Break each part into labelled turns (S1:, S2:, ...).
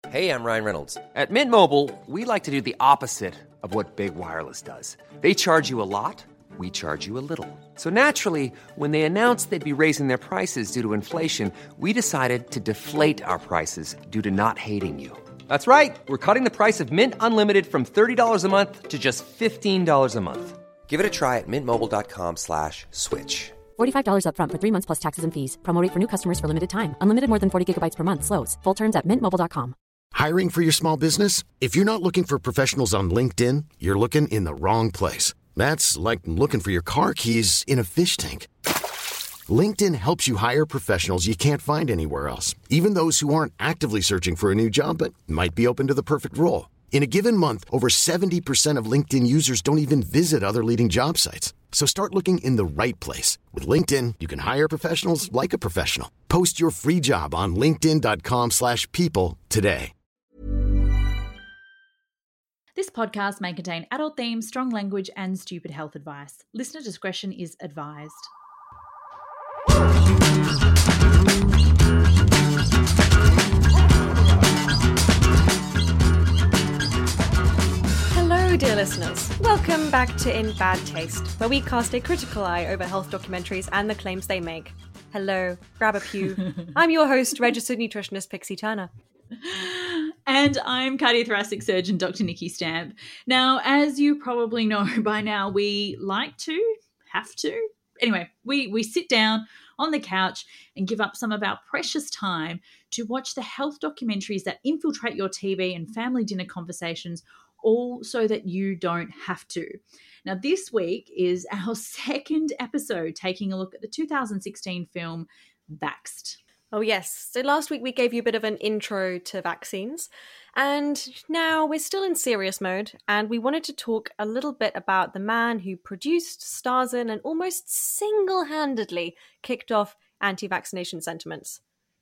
S1: Hey, I'm Ryan Reynolds.
S2: At Mint Mobile, we like to do the opposite of what Big Wireless does. They charge you a lot, we charge you a little. So naturally, when they announced they'd be raising their prices due to inflation, we decided to deflate our prices due to not hating you. That's right. We're cutting the price of Mint Unlimited from $30 a month to just $15 a month.
S1: Give it a try at mintmobile.com/switch.
S3: $45 up front for 3 months plus taxes and fees. Promo rate for new customers for limited time. Unlimited more than 40 gigabytes per month. Slows full terms at mintmobile.com.
S4: Hiring for your small business? If you're not looking for professionals on LinkedIn, you're looking in the wrong place. That's like looking for your car keys in a fish tank. LinkedIn helps you hire professionals you can't find anywhere else, even those who aren't actively searching for a new job but might be open to the perfect role. In a given month, over 70% of LinkedIn users don't even visit other leading job sites. So start looking in the right place. With LinkedIn, you can hire professionals like a professional. Post your free job on linkedin.com/people today.
S5: This podcast may contain adult themes, strong language, and stupid health advice. Listener discretion is advised.
S6: Hello, dear listeners. Welcome back to In Bad Taste, where we cast a critical eye over health documentaries and the claims they make. Hello, grab a pew. I'm your host, registered nutritionist Pixie Turner.
S5: And I'm cardiothoracic surgeon Dr. Nikki Stamp. Now, as you probably know by now, we have to. Anyway, we sit down on the couch and give up some of our precious time to watch the health documentaries that infiltrate your TV and family dinner conversations, all so that you don't have to. Now, this week is our second episode taking a look at the 2016 film Vaxxed.
S6: Oh yes, so last week we gave you a bit of an intro to vaccines, and now we're still in serious mode, and we wanted to talk a little bit about the man who produced, stars in, and almost single-handedly kicked off anti-vaccination sentiments.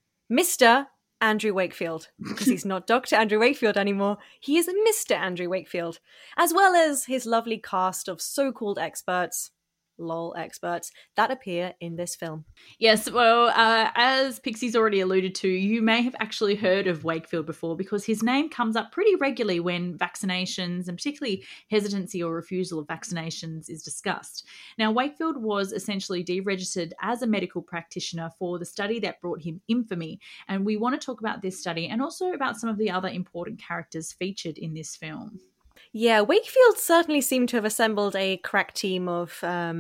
S6: Mr. Andrew Wakefield, because he's not Dr. Andrew Wakefield anymore, he is Mr. Andrew Wakefield, as well as his lovely cast of so-called experts, lol experts, that appear in this film.
S5: Yes, well, as Pixie's already alluded to, you may have actually heard of Wakefield before because his name comes up pretty regularly when vaccinations, and particularly hesitancy or refusal of vaccinations, is discussed. Now, Wakefield was essentially deregistered as a medical practitioner for the study that brought him infamy, and we want to talk about this study and also about some of the other important characters featured in this film.
S6: Yeah, Wakefield certainly seemed to have assembled a crack team of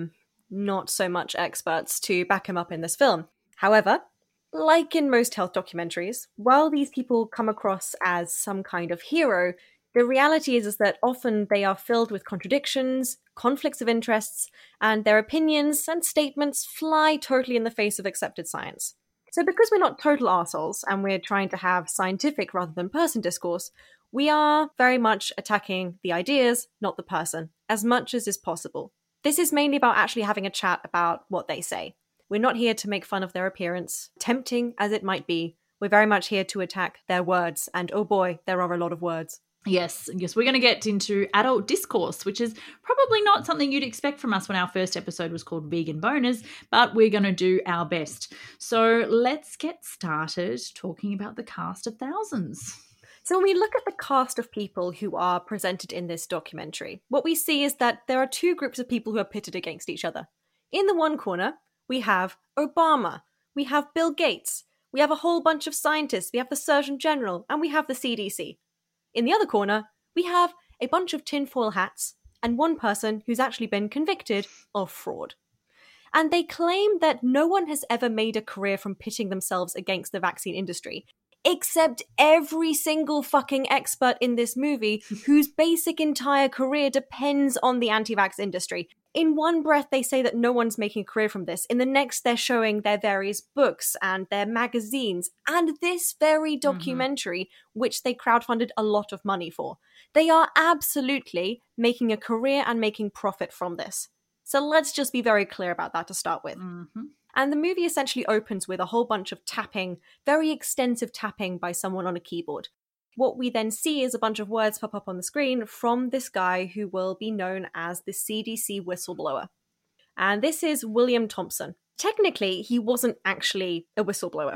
S6: not so much experts to back him up in this film. However, like in most health documentaries, while these people come across as some kind of hero, the reality is that often they are filled with contradictions, conflicts of interests, and their opinions and statements fly totally in the face of accepted science. So because we're not total arseholes and we're trying to have scientific rather than person discourse, we are very much attacking the ideas, not the person, as much as is possible. This is mainly about actually having a chat about what they say. We're not here to make fun of their appearance, tempting as it might be. We're very much here to attack their words, and oh boy, there are a lot of words.
S5: Yes, we're going to get into adult discourse, which is probably not something you'd expect from us when our first episode was called Vegan Boners, but we're going to do our best. So let's get started talking about the cast of thousands.
S6: So when we look at the cast of people who are presented in this documentary, what we see is that there are two groups of people who are pitted against each other. In the one corner, we have Obama, we have Bill Gates, we have a whole bunch of scientists, we have the Surgeon General, and we have the CDC. In the other corner, we have a bunch of tinfoil hats and one person who's actually been convicted of fraud. And they claim that no one has ever made a career from pitting themselves against the vaccine industry, except every single fucking expert in this movie whose basic entire career depends on the anti-vax industry. In one breath, they say that no one's making a career from this. In the next, they're showing their various books and their magazines and this very documentary, which they crowdfunded a lot of money for. They are absolutely making a career and making profit from this. So let's just be very clear about that to start with. And the movie essentially opens with a whole bunch of tapping, very extensive tapping by someone on a keyboard. What we then see is a bunch of words pop up on the screen from this guy who will be known as the CDC whistleblower. And this is William Thompson. Technically, he wasn't actually a whistleblower.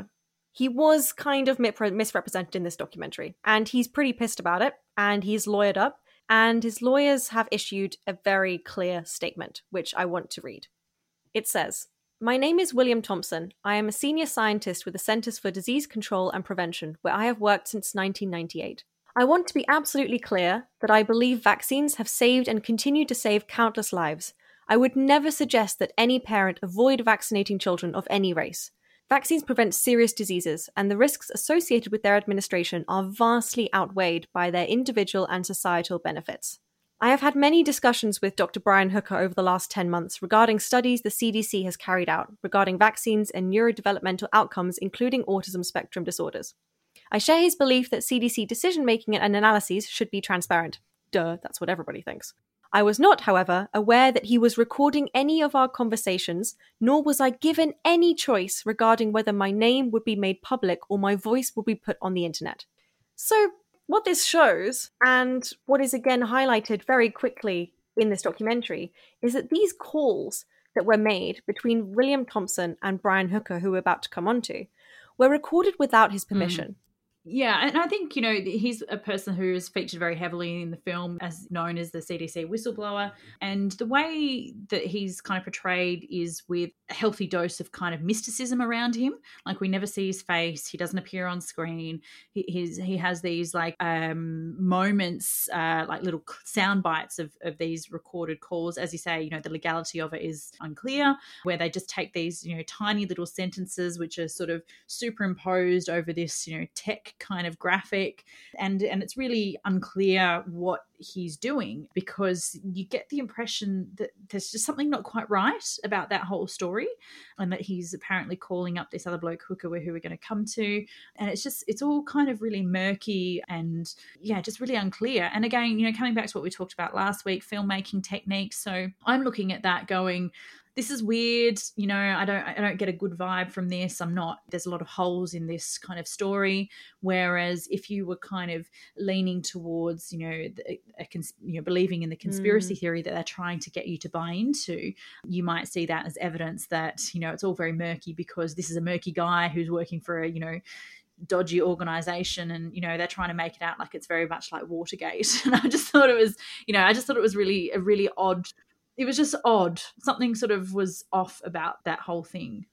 S6: He was kind of misrepresented in this documentary, and he's pretty pissed about it, and he's lawyered up, and his lawyers have issued a very clear statement, which I want to read. It says, "My name is William Thompson. I am a senior scientist with the Centers for Disease Control and Prevention, where I have worked since 1998. I want to be absolutely clear that I believe vaccines have saved and continue to save countless lives. I would never suggest that any parent avoid vaccinating children of any race. Vaccines prevent serious diseases, and the risks associated with their administration are vastly outweighed by their individual and societal benefits. I have had many discussions with Dr. Brian Hooker over the last 10 months regarding studies the CDC has carried out regarding vaccines and neurodevelopmental outcomes, including autism spectrum disorders. I share his belief that CDC decision-making and analyses should be transparent. Duh, that's what everybody thinks. I was not, however, aware that he was recording any of our conversations, nor was I given any choice regarding whether my name would be made public or my voice would be put on the internet." So, what this shows, and what is again highlighted very quickly in this documentary, is that these calls that were made between William Thompson and Brian Hooker, who we're about to come onto, were recorded without his permission.
S5: Yeah, and I think, he's a person who is featured very heavily in the film as known as the CDC whistleblower. And the way that he's kind of portrayed is with a healthy dose of kind of mysticism around him. Like, we never see his face. He doesn't appear on screen. He has these moments, like little sound bites of these recorded calls. As you say, the legality of it is unclear, where they just take these, tiny little sentences which are sort of superimposed over this, tech kind of graphic, and it's really unclear what he's doing, because you get the impression that there's just something not quite right about that whole story, and that he's apparently calling up this other bloke Hooker, who we're going to come to, and it's all kind of really murky and just really unclear. And again, coming back to what we talked about last week, filmmaking techniques. So I'm looking at that going, this is weird, I don't get a good vibe from this. There's a lot of holes in this kind of story. Whereas if you were kind of leaning towards, believing in the conspiracy theory that they're trying to get you to buy into, you might see that as evidence that, it's all very murky, because this is a murky guy who's working for a, dodgy organization, and they're trying to make it out like it's very much like Watergate. And I just thought it was really a really odd. It was just odd. Something sort of was off about that whole thing.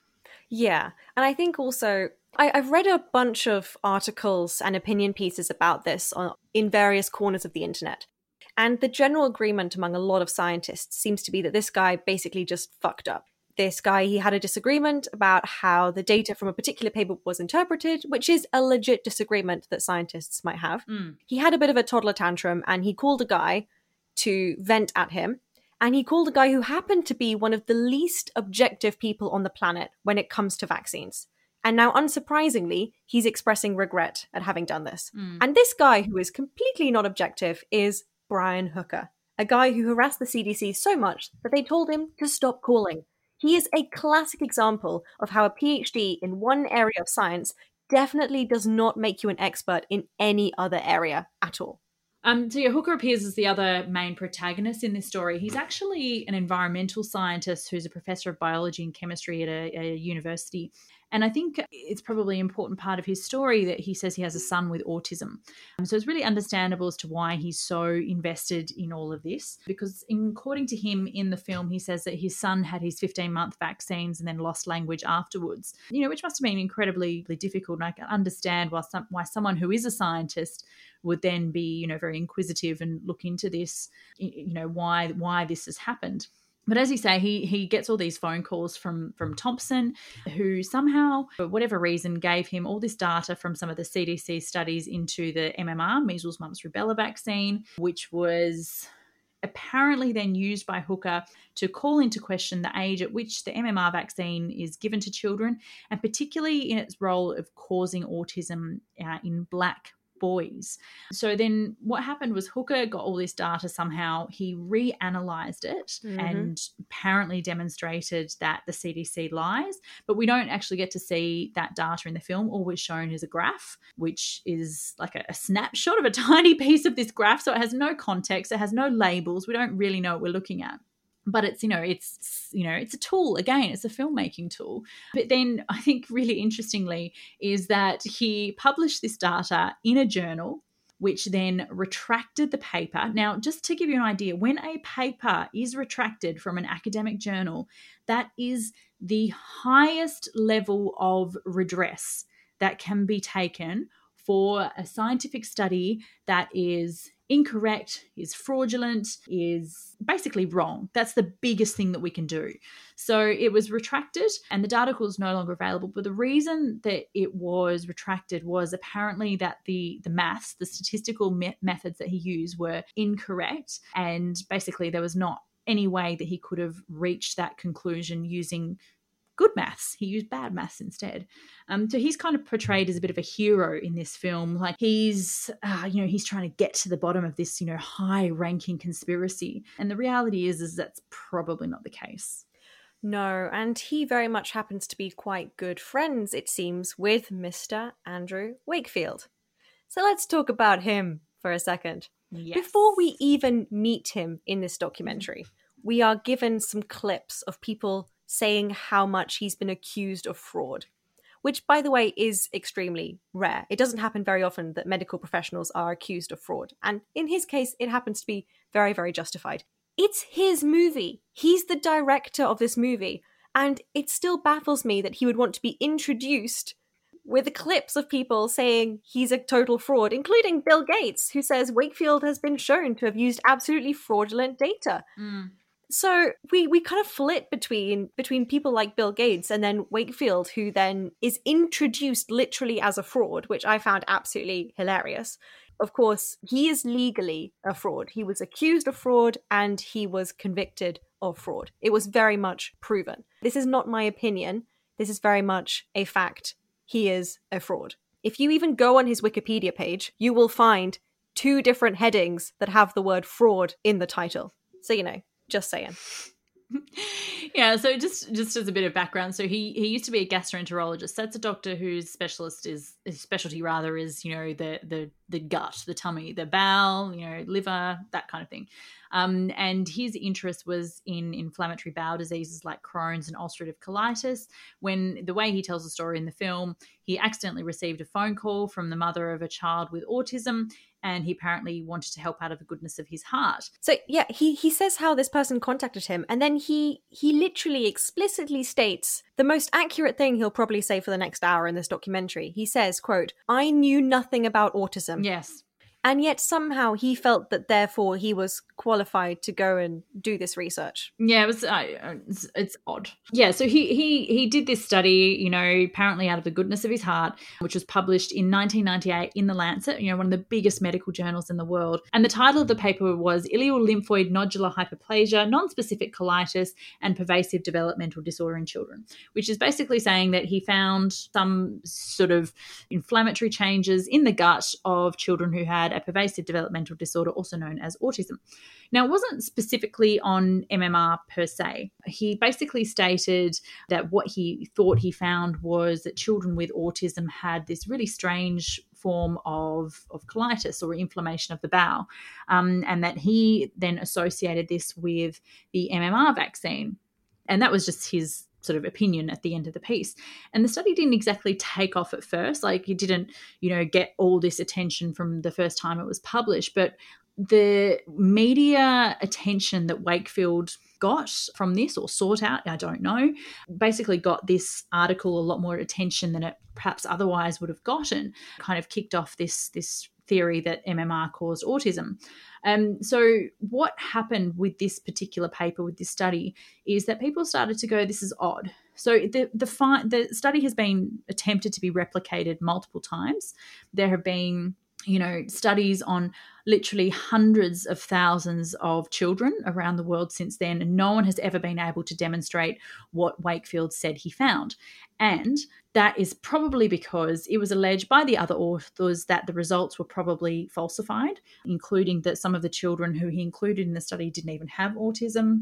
S6: Yeah. And I think also, I've read a bunch of articles and opinion pieces about this in various corners of the internet. And the general agreement among a lot of scientists seems to be that this guy basically just fucked up. This guy, he had a disagreement about how the data from a particular paper was interpreted, which is a legit disagreement that scientists might have. He had a bit of a toddler tantrum, and he called a guy to vent at him. And he called a guy who happened to be one of the least objective people on the planet when it comes to vaccines. And now, unsurprisingly, he's expressing regret at having done this. And this guy, who is completely not objective, is Brian Hooker, a guy who harassed the CDC so much that they told him to stop calling. He is a classic example of how a PhD in one area of science definitely does not make you an expert in any other area at all.
S5: Hooker appears as the other main protagonist in this story. He's actually an environmental scientist who's a professor of biology and chemistry at a university. And I think it's probably an important part of his story that he says he has a son with autism. So it's really understandable as to why he's so invested in all of this, because according to him in the film, he says that his son had his 15-month vaccines and then lost language afterwards, which must have been incredibly difficult. And I can understand why someone who is a scientist would then be, very inquisitive and look into this, why this has happened. But as you say, he gets all these phone calls from Thompson, who somehow, for whatever reason, gave him all this data from some of the CDC studies into the MMR, measles, mumps, rubella vaccine, which was apparently then used by Hooker to call into question the age at which the MMR vaccine is given to children, and particularly in its role of causing autism in Black boys. So then what happened was Hooker got all this data somehow. He reanalyzed it and apparently demonstrated that the CDC lies, but we don't actually get to see that data in the film. All we're shown is a graph, which is like a snapshot of a tiny piece of this graph. So it has no context. It has no labels. We don't really know what we're looking at. But it's a tool. Again, it's a filmmaking tool. But then I think really interestingly is that he published this data in a journal, which then retracted the paper. Now, just to give you an idea, when a paper is retracted from an academic journal, that is the highest level of redress that can be taken for a scientific study that is incorrect, is fraudulent, is basically wrong. That's the biggest thing that we can do. So it was retracted and the article is no longer available. But the reason that it was retracted was apparently that the maths, the statistical methods that he used were incorrect. And basically there was not any way that he could have reached that conclusion using good maths. He used bad maths instead. So he's kind of portrayed as a bit of a hero in this film. Like he's trying to get to the bottom of this, high-ranking conspiracy. And the reality is that's probably not the case.
S6: No, and he very much happens to be quite good friends, it seems, with Mr. Andrew Wakefield. So let's talk about him for a second.
S5: Yes.
S6: Before we even meet him in this documentary, we are given some clips of people saying how much he's been accused of fraud, which, by the way, is extremely rare. It doesn't happen very often that medical professionals are accused of fraud. And in his case, it happens to be very, very justified. It's his movie. He's the director of this movie. And it still baffles me that he would want to be introduced with clips of people saying he's a total fraud, including Bill Gates, who says Wakefield has been shown to have used absolutely fraudulent data. So we kind of flip between people like Bill Gates and then Wakefield, who then is introduced literally as a fraud, which I found absolutely hilarious. Of course, he is legally a fraud. He was accused of fraud and he was convicted of fraud. It was very much proven. This is not my opinion. This is very much a fact. He is a fraud. If you even go on his Wikipedia page, you will find 2 different headings that have the word fraud in the title. So, just saying.
S5: Yeah, so just as a bit of background, so he used to be a gastroenterologist. That's a doctor whose specialty is the gut, the tummy, the bowel, liver, that kind of thing. And his interest was in inflammatory bowel diseases like Crohn's and ulcerative colitis. When the way he tells the story in the film, he accidentally received a phone call from the mother of a child with autism, and he apparently wanted to help out of the goodness of his heart.
S6: So yeah, he says how this person contacted him, and then he literally explicitly states the most accurate thing he'll probably say for the next hour in this documentary. He says, quote, "I knew nothing about autism."
S5: Yes.
S6: And yet somehow he felt that therefore he was qualified to go and do this research.
S5: Yeah, it's odd. Yeah, so he did this study, apparently out of the goodness of his heart, which was published in 1998 in The Lancet, one of the biggest medical journals in the world. And the title of the paper was Ileolymphoid Nodular Hyperplasia, Non-Specific Colitis, and Pervasive Developmental Disorder in Children, which is basically saying that he found some sort of inflammatory changes in the gut of children who had a pervasive developmental disorder, also known as autism. Now, it wasn't specifically on MMR per se. He basically stated that what he thought he found was that children with autism had this really strange form of colitis or inflammation of the bowel, and that he then associated this with the MMR vaccine. And that was just his sort of opinion at the end of the piece. And the study didn't exactly take off at first. Like, it didn't, get all this attention from the first time it was published. But the media attention that Wakefield got from this, or sought out, I don't know, basically got this article a lot more attention than it perhaps otherwise would have gotten. Kind of kicked off this theory that MMR caused autism. So what happened with this particular paper, with this study, is that people started to go, this is odd. So the study has been attempted to be replicated multiple times. There have been studies on literally hundreds of thousands of children around the world since then, and no one has ever been able to demonstrate what Wakefield said he found. And that is probably because it was alleged by the other authors that the results were probably falsified, including that some of the children who he included in the study didn't even have autism.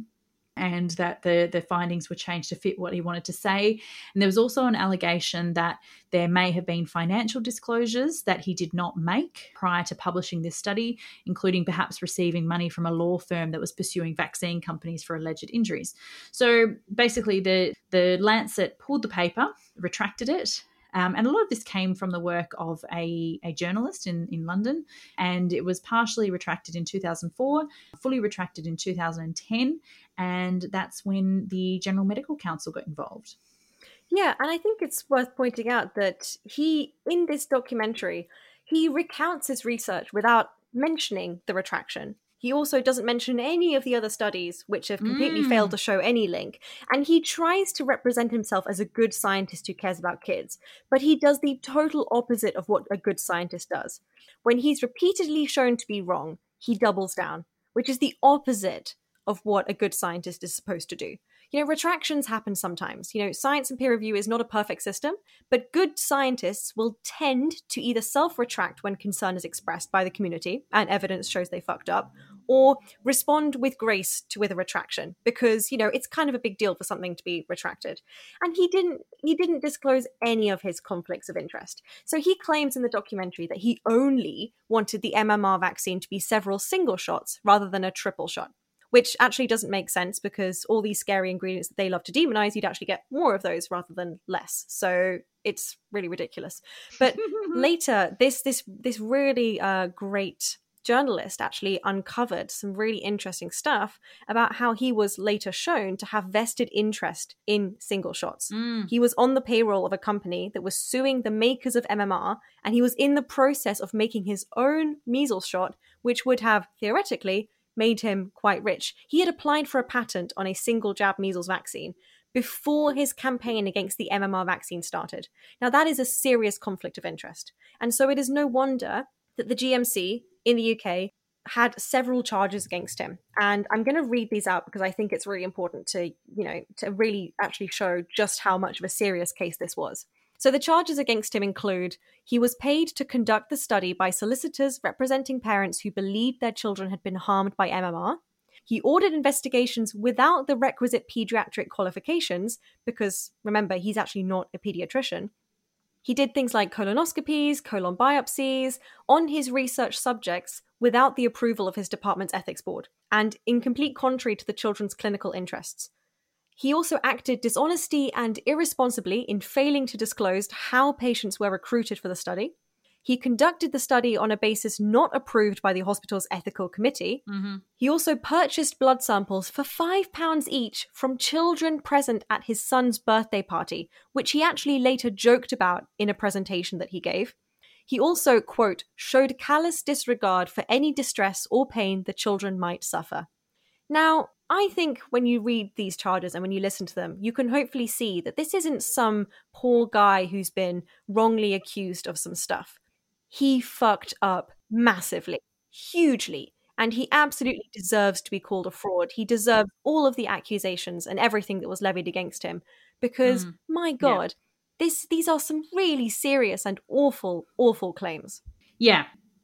S5: and that the findings were changed to fit what he wanted to say. And there was also an allegation that there may have been financial disclosures that he did not make prior to publishing this study, including perhaps receiving money from a law firm that was pursuing vaccine companies for alleged injuries. So basically the Lancet pulled the paper, retracted it, and a lot of this came from the work of a journalist in London, and it was partially retracted in 2004, fully retracted in 2010, and that's when the General Medical Council got involved.
S6: Yeah, and I think it's worth pointing out that in this documentary, he recounts his research without mentioning the retraction. He also doesn't mention any of the other studies, which have completely failed to show any link. And he tries to represent himself as a good scientist who cares about kids. But he does the total opposite of what a good scientist does. When he's repeatedly shown to be wrong, he doubles down, which is the opposite of what a good scientist is supposed to do. Retractions happen sometimes. Science and peer review is not a perfect system, but good scientists will tend to either self-retract when concern is expressed by the community and evidence shows they fucked up, or respond with grace with a retraction because, it's kind of a big deal for something to be retracted. And he didn't disclose any of his conflicts of interest. So he claims in the documentary that he only wanted the MMR vaccine to be several single shots rather than a triple shot, which actually doesn't make sense because all these scary ingredients that they love to demonize, you'd actually get more of those rather than less. So it's really ridiculous. But later, this really great journalist actually uncovered some really interesting stuff about how he was later shown to have vested interest in single shots. He was on the payroll of a company that was suing the makers of MMR, and he was in the process of making his own measles shot, which would have, theoretically, made him quite rich. He had applied for a patent on a single jab measles vaccine before his campaign against the MMR vaccine started. Now, that is a serious conflict of interest. And so it is no wonder that the GMC in the UK had several charges against him. And I'm going to read these out because I think it's really important to really actually show just how much of a serious case this was. So the charges against him include he was paid to conduct the study by solicitors representing parents who believed their children had been harmed by MMR. He ordered investigations without the requisite pediatric qualifications because, remember, he's actually not a pediatrician. He did things like colonoscopies, colon biopsies on his research subjects without the approval of his department's ethics board and in complete contrary to the children's clinical interests. He also acted dishonestly and irresponsibly in failing to disclose how patients were recruited for the study. He conducted the study on a basis not approved by the hospital's ethical committee. He also purchased blood samples for £5 each from children present at his son's birthday party, which he actually later joked about in a presentation that he gave. He also, quote, showed callous disregard for any distress or pain the children might suffer. Now, I think when you read these charges and when you listen to them, you can hopefully see that this isn't some poor guy who's been wrongly accused of some stuff. He fucked up massively, hugely, and he absolutely deserves to be called a fraud. He deserves all of the accusations and everything that was levied against him because, my God, these are some really serious and awful, awful claims.
S5: Yeah.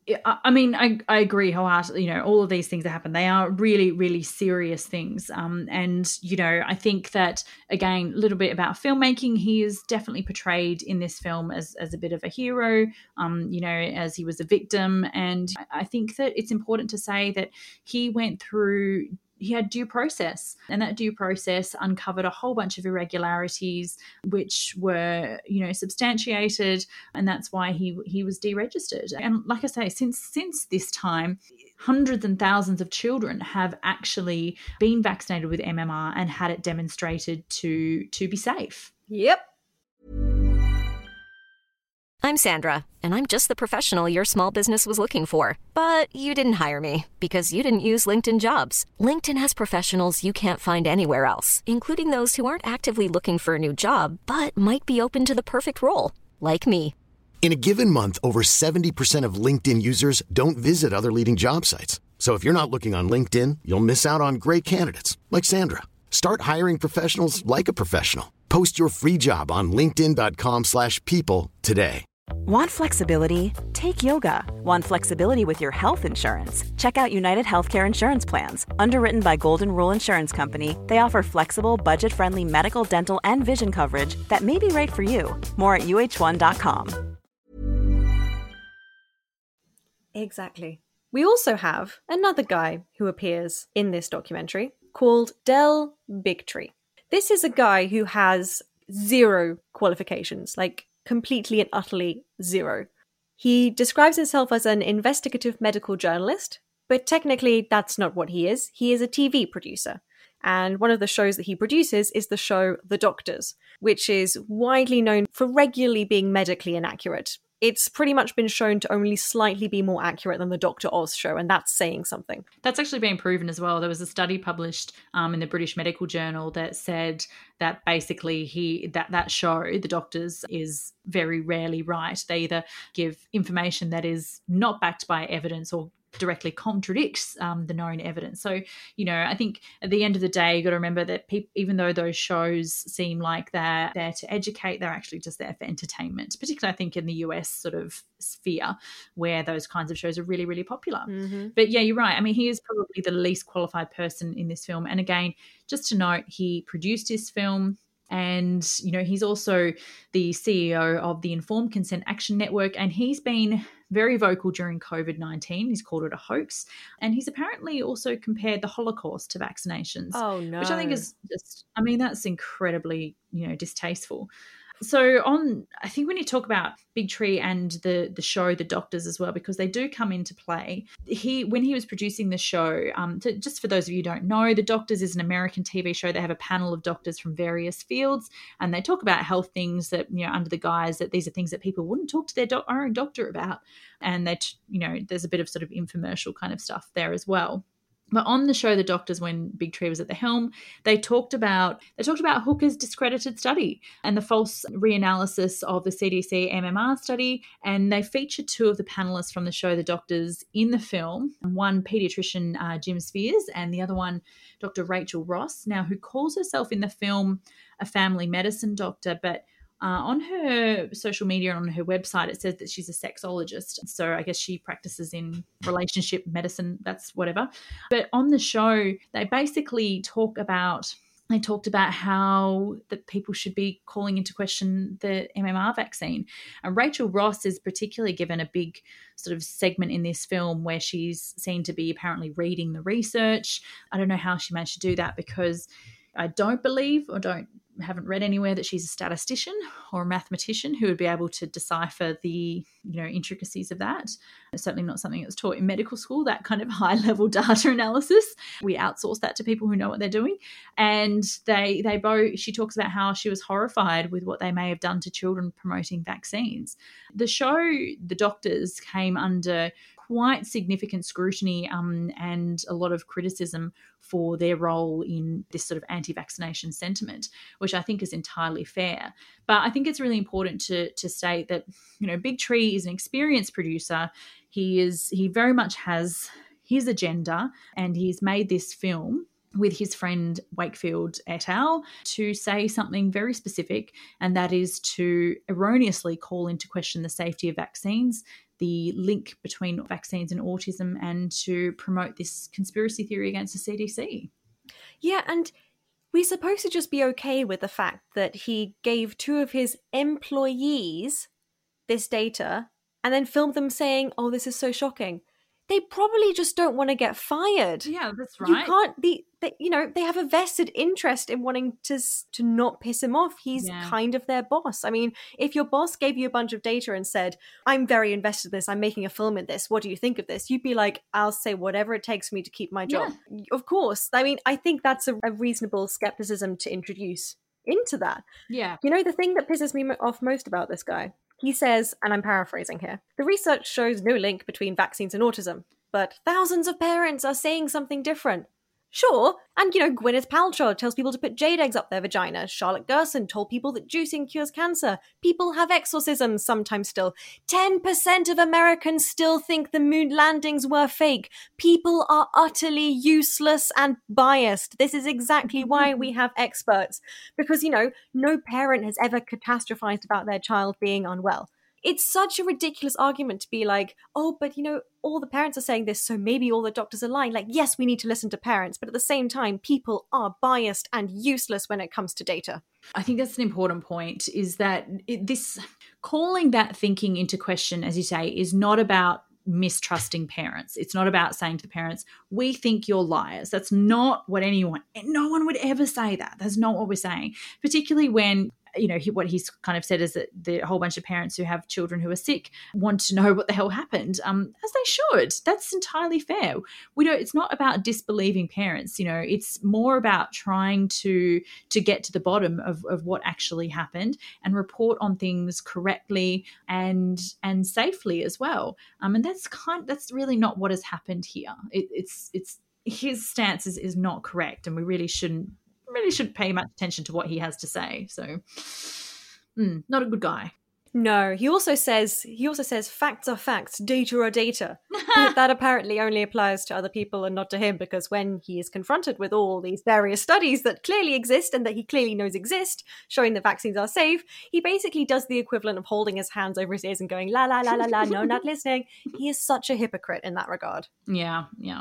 S5: I mean, I agree wholeheartedly. All of these things that happen, they are really, really serious things. And, I think that, again, a little bit about filmmaking, he is definitely portrayed in this film as a bit of a hero, as he was a victim. And I think that it's important to say that he had due process, and that due process uncovered a whole bunch of irregularities which were, substantiated, and that's why he was deregistered. And like I say, since this time, hundreds and thousands of children have actually been vaccinated with MMR and had it demonstrated to be safe.
S6: Yep.
S1: I'm Sandra, and I'm just the professional your small business was looking for. But you didn't hire me because you didn't use LinkedIn Jobs. LinkedIn has professionals you can't find anywhere else, including those who aren't actively looking for a new job, but might be open to the perfect role, like me.
S4: In a given month, over 70% of LinkedIn users don't visit other leading job sites. So if you're not looking on LinkedIn, you'll miss out on great candidates like Sandra. Start hiring professionals like a professional. Post your free job on linkedin.com/people today.
S7: Want flexibility? Take yoga. Want flexibility with your health insurance? Check out United Healthcare Insurance Plans. Underwritten by Golden Rule Insurance Company, they offer flexible, budget-friendly medical, dental, and vision coverage that may be right for you. More at uh1.com.
S6: Exactly. We also have another guy who appears in this documentary called Del Bigtree. This is a guy who has zero qualifications, like completely and utterly zero. He describes himself as an investigative medical journalist, but technically that's not what he is. He is a TV producer. And one of the shows that he produces is the show The Doctors, which is widely known for regularly being medically inaccurate. It's pretty much been shown to only slightly be more accurate than the Dr. Oz show, and that's saying something.
S5: That's actually been proven as well. There was a study published in the British Medical Journal that said that basically that show, The Doctors, is very rarely right. They either give information that is not backed by evidence or directly contradicts the known evidence. So, I think at the end of the day, you got to remember that even though those shows seem like they're there to educate, they're actually just there for entertainment, particularly I think in the US sort of sphere where those kinds of shows are really, really popular. Mm-hmm. But yeah, you're right. I mean, he is probably the least qualified person in this film. And again, just to note, he produced this film. And, he's also the CEO of the Informed Consent Action Network, and he's been very vocal during COVID-19. He's called it a hoax. And he's apparently also compared the Holocaust to vaccinations.
S6: Oh, no.
S5: Which I think is that's incredibly, distasteful. So I think when you talk about Bigtree and the show The Doctors as well, because they do come into play, when he was producing the show, just for those of you who don't know, The Doctors is an American TV show. They have a panel of doctors from various fields, and they talk about health things that, under the guise that these are things that people wouldn't talk to their own doctor about. And there's a bit of sort of infomercial kind of stuff there as well. But on the show The Doctors, when Bigtree was at the helm, they talked about Hooker's discredited study and the false reanalysis of the CDC MMR study, and they featured two of the panelists from the show The Doctors in the film, one paediatrician Jim Spears and the other one Dr. Rachel Ross, now who calls herself in the film a family medicine doctor, but on her social media and on her website, it says that she's a sexologist. So I guess she practices in relationship medicine, that's whatever. But on the show, they basically talked about how that people should be calling into question the MMR vaccine. And Rachel Ross is particularly given a big sort of segment in this film where she's seen to be apparently reading the research. I don't know how she managed to do that, because I don't believe haven't read anywhere that she's a statistician or a mathematician who would be able to decipher the intricacies of that. It's certainly not something that's taught in medical school, that kind of high level data analysis. We outsource that to people who know what they're doing. And she talks about how she was horrified with what they may have done to children promoting vaccines. The show The Doctors came under quite significant scrutiny and a lot of criticism for their role in this sort of anti-vaccination sentiment, which I think is entirely fair. But I think it's really important to state that, Bigtree is an experienced producer. He very much has his agenda, and he's made this film with his friend Wakefield et al. To say something very specific, and that is to erroneously call into question the safety of vaccines, the link between vaccines and autism, and to promote this conspiracy theory against the CDC.
S6: Yeah, and we're supposed to just be okay with the fact that he gave two of his employees this data and then filmed them saying, "Oh, this is so shocking." They probably just don't want to get fired.
S5: Yeah, that's right.
S6: You can't be, they have a vested interest in wanting to not piss him off. He's kind of their boss. I mean, if your boss gave you a bunch of data and said, "I'm very invested in this, I'm making a film in this, what do you think of this?" You'd be like, "I'll say whatever it takes for me to keep my job." Yeah. Of course. I mean, I think that's a reasonable skepticism to introduce into that.
S5: Yeah.
S6: The thing that pisses me off most about this guy, he says, and I'm paraphrasing here, "The research shows no link between vaccines and autism, but thousands of parents are saying something different." Sure, and Gwyneth Paltrow tells people to put jade eggs up their vagina. Charlotte Gerson told people that juicing cures cancer. People have exorcisms sometimes still. 10% of Americans still think the moon landings were fake. People are utterly useless and biased. This is exactly why we have experts. Because, no parent has ever catastrophized about their child being unwell. it's such a ridiculous argument to be like, oh, but all the parents are saying this, so maybe all the doctors are lying. Like, yes, we need to listen to parents, but at the same time, people are biased and useless when it comes to data.
S5: I think that's an important point, is that this calling that thinking into question, as you say, is not about mistrusting parents. It's not about saying to the parents, we think you're liars. That's not what no one would ever say that. That's not what we're saying, particularly when what he's kind of said is that the whole bunch of parents who have children who are sick want to know what the hell happened, as they should. That's entirely fair. It's not about disbelieving parents. It's more about trying to get to the bottom of what actually happened and report on things correctly and safely as well. And that's really not what has happened here. It's his stance is not correct, and we really should pay much attention to what he has to say. So, not a good guy.
S6: No, he also says facts are facts, data are data. But that apparently only applies to other people and not to him, because when he is confronted with all these various studies that clearly exist and that he clearly knows exist, showing that vaccines are safe, he basically does the equivalent of holding his hands over his ears and going, la, la, la, la, la, no, not listening. He is such a hypocrite in that regard.
S5: Yeah.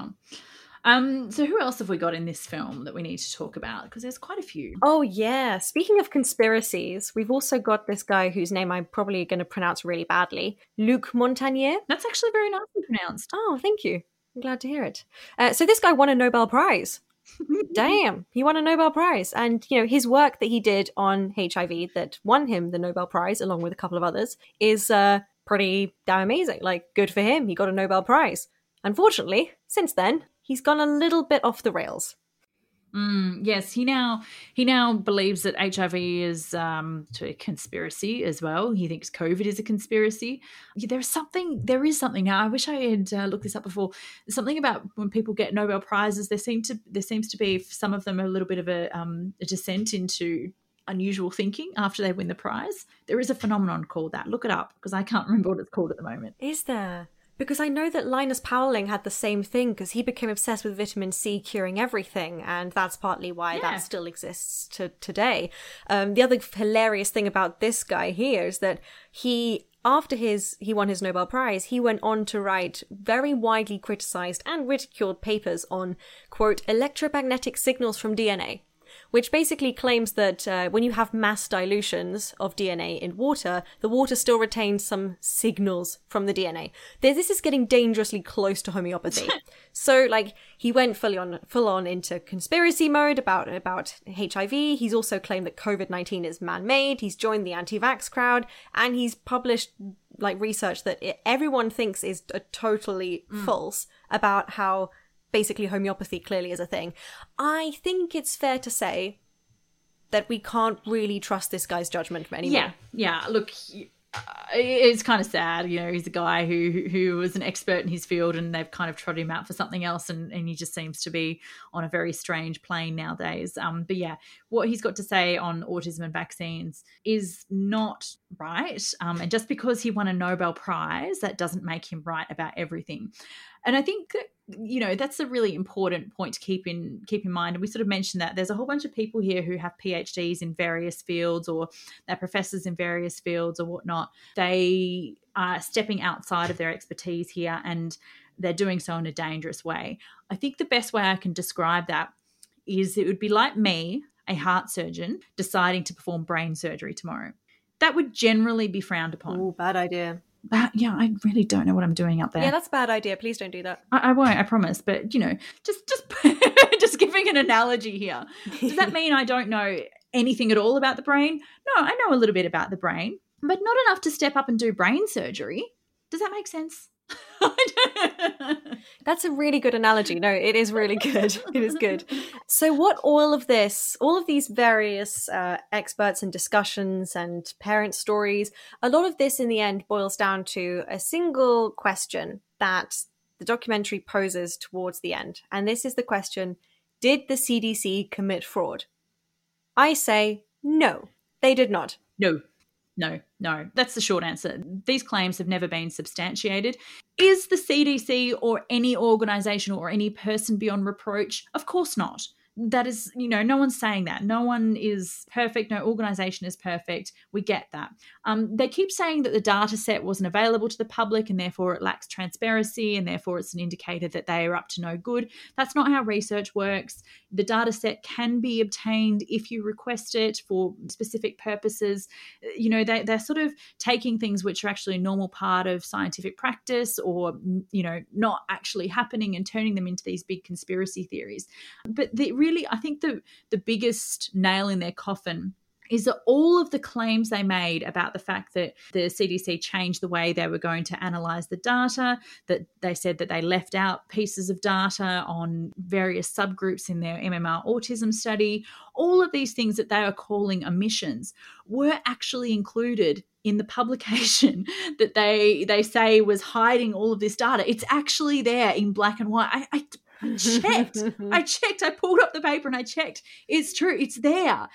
S5: So who else have we got in this film that we need to talk about? Because there's quite a few.
S6: Oh, yeah. Speaking of conspiracies, we've also got this guy whose name I'm probably going to pronounce really badly, Luc Montagnier.
S5: That's actually very nicely pronounced.
S6: Oh, thank you. I'm glad to hear it. So this guy won a Nobel Prize. Damn, he won a Nobel Prize. And, his work that he did on HIV that won him the Nobel Prize, along with a couple of others, is pretty damn amazing. Like, good for him. He got a Nobel Prize. Unfortunately, since then, he's gone a little bit off the rails.
S5: Yes, he now believes that HIV is a conspiracy as well. He thinks COVID is a conspiracy. There is something now. I wish I had looked this up before. Something about when people get Nobel Prizes, there seems to be, for some of them, a little bit of a descent into unusual thinking after they win the prize. There is a phenomenon called that. Look it up, because I can't remember what it's called at the moment.
S6: Is there? Because I know that Linus Pauling had the same thing, because he became obsessed with vitamin C curing everything, and that's partly why that still exists today. The other hilarious thing about this guy here is that after he won his Nobel Prize, he went on to write very widely criticized and ridiculed papers on, quote, electromagnetic signals from DNA, which basically claims that when you have mass dilutions of DNA in water, the water still retains some signals from the DNA. This is getting dangerously close to homeopathy. So, he went full on into conspiracy mode about HIV. He's also claimed that COVID-19 is man-made. He's joined the anti-vax crowd, and he's published research that everyone thinks is totally false about how basically homeopathy clearly is a thing. I think it's fair to say that we can't really trust this guy's judgment anymore.
S5: Yeah. Look, it's kind of sad. He's a guy who was an expert in his field, and they've kind of trotted him out for something else, and he just seems to be on a very strange plane nowadays. But yeah, what he's got to say on autism and vaccines is not right. And just because he won a Nobel Prize, that doesn't make him right about everything. And I think that, that's a really important point to keep in mind. And we sort of mentioned that there's a whole bunch of people here who have PhDs in various fields, or they're professors in various fields or whatnot. They are stepping outside of their expertise here, and they're doing so in a dangerous way. I think the best way I can describe that is it would be like me, a heart surgeon, deciding to perform brain surgery tomorrow. That would generally be frowned upon.
S6: Oh, bad idea.
S5: I really don't know what I'm doing up there.
S6: Yeah, that's a bad idea. Please don't do that.
S5: I won't, I promise. But, just just giving an analogy here. Does that mean I don't know anything at all about the brain? No, I know a little bit about the brain, but not enough to step up and do brain surgery. Does that make sense?
S6: That's a really good analogy. No, it is really good. It is good. So what all of these various experts and discussions and parent stories, a lot of this in the end boils down to a single question that the documentary poses towards the end. And this is the question, did the CDC commit fraud? I say no, they did not.
S5: No. That's the short answer. These claims have never been substantiated. Is the CDC or any organisation or any person beyond reproach? Of course not. that is, no one's saying that. No one is perfect. No organization is perfect. We get that. They keep saying that the data set wasn't available to the public and therefore it lacks transparency and therefore it's an indicator that they are up to no good. That's not how research works. The data set can be obtained if you request it for specific purposes. They're sort of taking things which are actually a normal part of scientific practice or, not actually happening and turning them into these big conspiracy theories. But I think the biggest nail in their coffin is that all of the claims they made about the fact that the CDC changed the way they were going to analyse the data, that they said that they left out pieces of data on various subgroups in their MMR autism study, all of these things that they are calling omissions were actually included in the publication that they say was hiding all of this data. It's actually there in black and white. I checked. I pulled up the paper and I checked. It's true. It's there.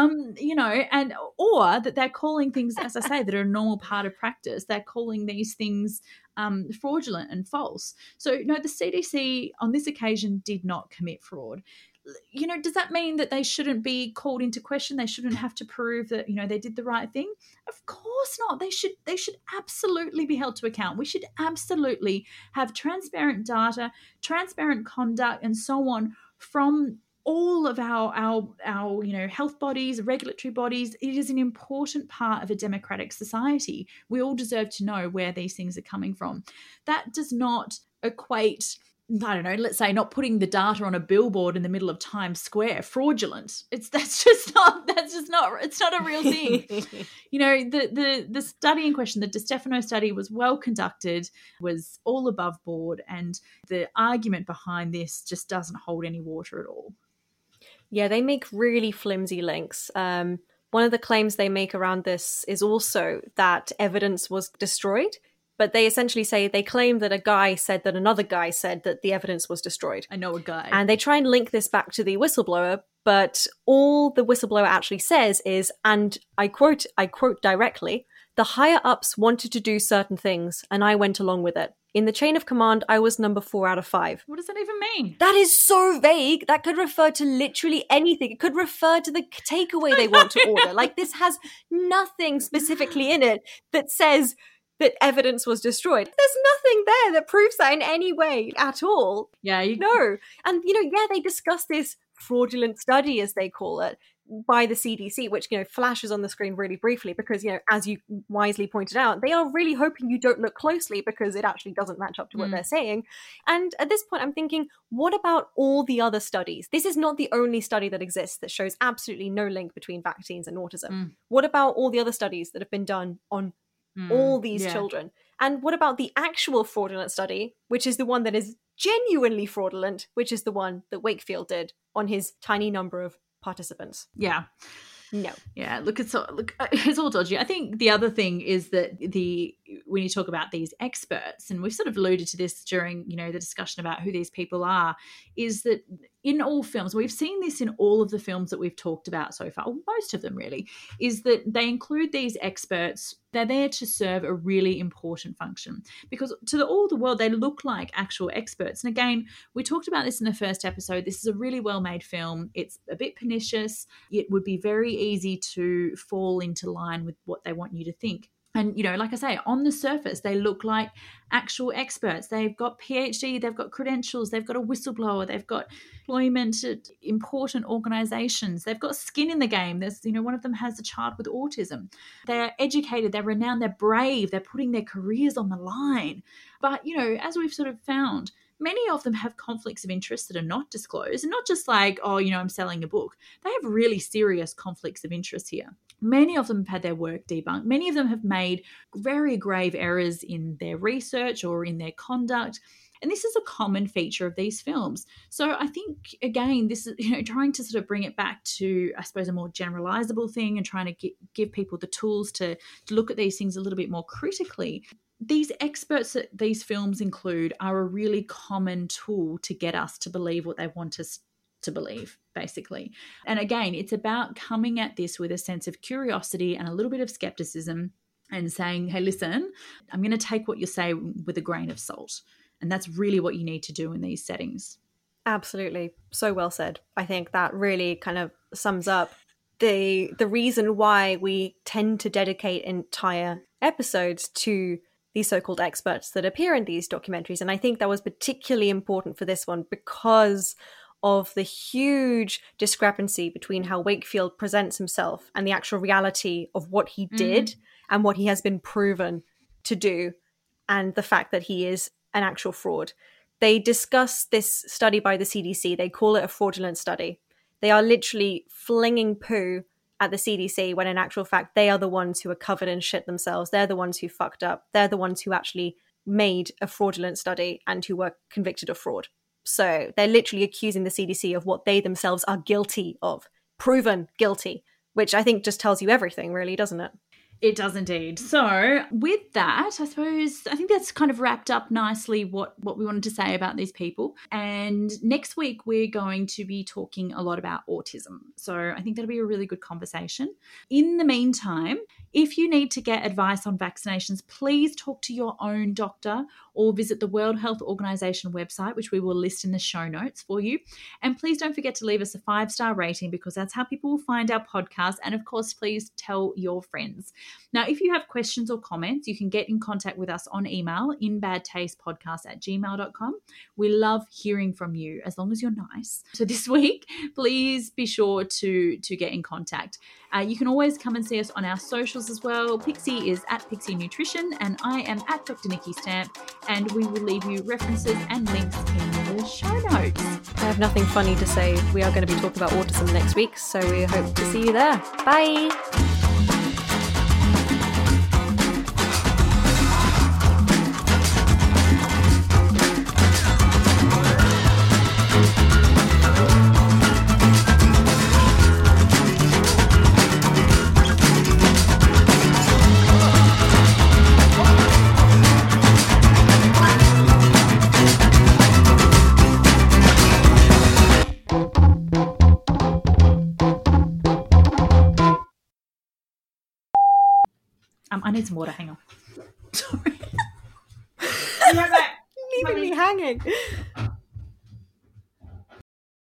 S5: Or that they're calling things, as I say, that are a normal part of practice. They're calling these things fraudulent and false. So, no, the CDC on this occasion did not commit fraud. Does that mean that they shouldn't be called into question? They shouldn't have to prove that, they did the right thing? Of course not. They should absolutely be held to account. We should absolutely have transparent data, transparent conduct, and so on from all of our health bodies, regulatory bodies. It is an important part of a democratic society. We all deserve to know where these things are coming from. That does not equate, I don't know, let's say not putting the data on a billboard in the middle of Times Square fraudulent. It's not a real thing. The study in question, the DiStefano study, was well conducted, was all above board, and the argument behind this just doesn't hold any water at all.
S6: Yeah, they make really flimsy links. One of the claims they make around this is also that evidence was destroyed. But they essentially say, they claim that a guy said that another guy said that the evidence was destroyed.
S5: I know a guy.
S6: And they try and link this back to the whistleblower, but all the whistleblower actually says is, and I quote directly, "The higher ups wanted to do certain things, and I went along with it. In the chain of command, I was number 4 out of 5.
S5: What does that even mean?
S6: That is so vague. That could refer to literally anything. It could refer to the takeaway they want to order. Like, this has nothing specifically in it that says that evidence was destroyed. There's nothing there that proves that in any way at all.
S5: Yeah.
S6: No. And, they discuss this fraudulent study, as they call it, by the CDC, which, flashes on the screen really briefly because, as you wisely pointed out, they are really hoping you don't look closely because it actually doesn't match up to what they're saying. And at this point, I'm thinking, what about all the other studies? This is not the only study that exists that shows absolutely no link between vaccines and autism. What about all the other studies that have been done on all these children? And what about the actual fraudulent study, which is the one that is genuinely fraudulent, which is the one that Wakefield did on his tiny number of participants?
S5: Yeah.
S6: No.
S5: Yeah, it's all dodgy. I think the other thing is that when you talk about these experts, and we've sort of alluded to this during, the discussion about who these people are, is that in all films, we've seen this in all of the films that we've talked about so far, or most of them really, is that they include these experts. They're there to serve a really important function because to all the world, they look like actual experts. And again, we talked about this in the first episode. This is a really well-made film. It's a bit pernicious. It would be very easy to fall into line with what they want you to think. And, like I say, on the surface, they look like actual experts. They've got PhD, they've got credentials, they've got a whistleblower, they've got employment at important organizations, they've got skin in the game. There's, one of them has a child with autism. They're educated, they're renowned, they're brave, they're putting their careers on the line. But, as we've sort of found, many of them have conflicts of interest that are not disclosed, and not just like, I'm selling a book. They have really serious conflicts of interest here. Many of them have had their work debunked. Many of them have made very grave errors in their research or in their conduct. And this is a common feature of these films. So I think, again, this is, trying to sort of bring it back to, I suppose, a more generalizable thing and trying to give people the tools to look at these things a little bit more critically. These experts that these films include are a really common tool to get us to believe what they want us to believe, basically. And again, it's about coming at this with a sense of curiosity and a little bit of skepticism and saying, hey, listen, I'm going to take what you say with a grain of salt. And that's really what you need to do in these settings.
S6: Absolutely. So well said. I think that really kind of sums up the reason why we tend to dedicate entire episodes to these so-called experts that appear in these documentaries. And I think that was particularly important for this one because of the huge discrepancy between how Wakefield presents himself and the actual reality of what he did and what he has been proven to do, and the fact that he is an actual fraud. They discuss this study by the CDC. They call it a fraudulent study. They are literally flinging poo at the CDC when in actual fact they are the ones who are covered in shit themselves. They're the ones who fucked up. They're the ones who actually made a fraudulent study and who were convicted of fraud. So they're literally accusing the CDC of what they themselves are guilty of. Proven guilty, which I think just tells you everything, really, doesn't it?
S5: It does indeed. So with that, I think that's kind of wrapped up nicely what we wanted to say about these people. And next week, we're going to be talking a lot about autism. So I think that'll be a really good conversation. In the meantime, if you need to get advice on vaccinations, please talk to your own doctor or visit the World Health Organization website, which we will list in the show notes for you. And please don't forget to leave us a 5-star rating because that's how people will find our podcast. And of course, please tell your friends. Now, if you have questions or comments, you can get in contact with us on email, inbadtastepodcast@gmail.com. We love hearing from you as long as you're nice. So this week, please be sure to get in contact. You can always come and see us on our socials as well. Pixie is at Pixie Nutrition and I am at Dr. Nikki Stamp, and we will leave you references and links in the show notes.
S6: I have nothing funny to say. We are going to be talking about autism next week, so we hope to see you there. Bye!
S5: I need some water. Hang on. Sorry.
S6: Leaving me hanging.